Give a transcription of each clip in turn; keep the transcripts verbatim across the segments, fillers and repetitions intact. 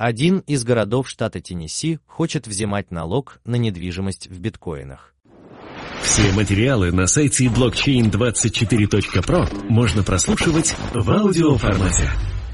Один из городов штата Теннесси хочет взимать налог на недвижимость в биткоинах. Все материалы на сайте блокчейн двадцать четыре точка про можно прослушивать в аудиоформате.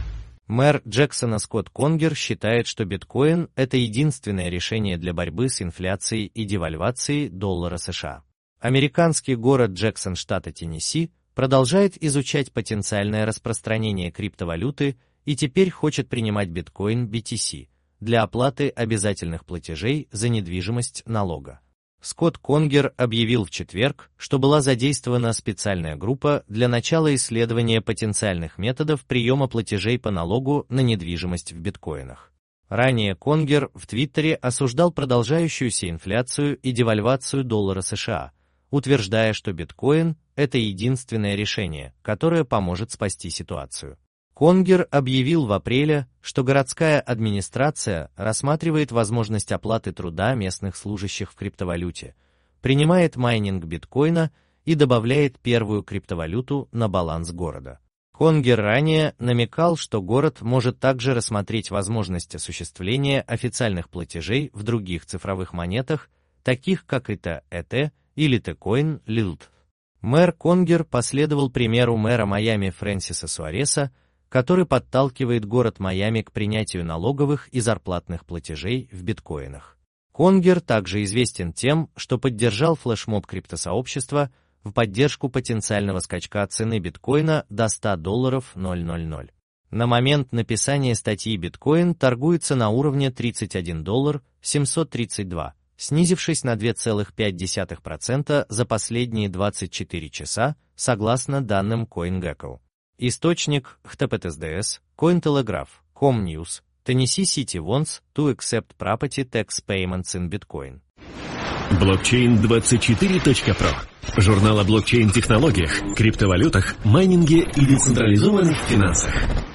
Мэр Джексона Скотт Конгер считает, что биткоин – это единственное решение для борьбы с инфляцией и девальвацией доллара США. Американский город Джексон штата Теннесси продолжает изучать потенциальное распространение криптовалюты и теперь хочет принимать биткоин би ти си для оплаты обязательных платежей за недвижимость налога. Скотт Конгер объявил в четверг, что была задействована специальная группа для начала исследования потенциальных методов приема платежей по налогу на недвижимость в биткоинах. Ранее Конгер в Твиттере осуждал продолжающуюся инфляцию и девальвацию доллара США, утверждая, что биткоин – это единственное решение, которое поможет спасти ситуацию. Конгер объявил в апреле, что городская администрация рассматривает возможность оплаты труда местных служащих в криптовалюте, принимает майнинг биткоина и добавляет первую криптовалюту на баланс города. Конгер ранее намекал, что город может также рассмотреть возможность осуществления официальных платежей в других цифровых монетах, таких как и тэ и тэ или T-Coin Lilt. Мэр Конгер последовал примеру мэра Майами Фрэнсиса Суареса, который подталкивает город Майами к принятию налоговых и зарплатных платежей в биткоинах. Конгер также известен тем, что поддержал флешмоб криптосообщества в поддержку потенциального скачка цены биткоина до ста долларов ноль ноль ноль. На момент написания статьи биткоин торгуется на уровне тридцать один доллар семьсот тридцать два, снизившись на два целых пять десятых процента за последние двадцать четыре часа, согласно данным CoinGecko. Источник эйч ти ти пи эс ди эс, Cointelegraph, ComNews, Tennessee City wants to accept property tax payments in Bitcoin. блокчейн двадцать четыре точка про. Журнал о блокчейн-технологиях, криптовалютах, майнинге и децентрализованных финансах.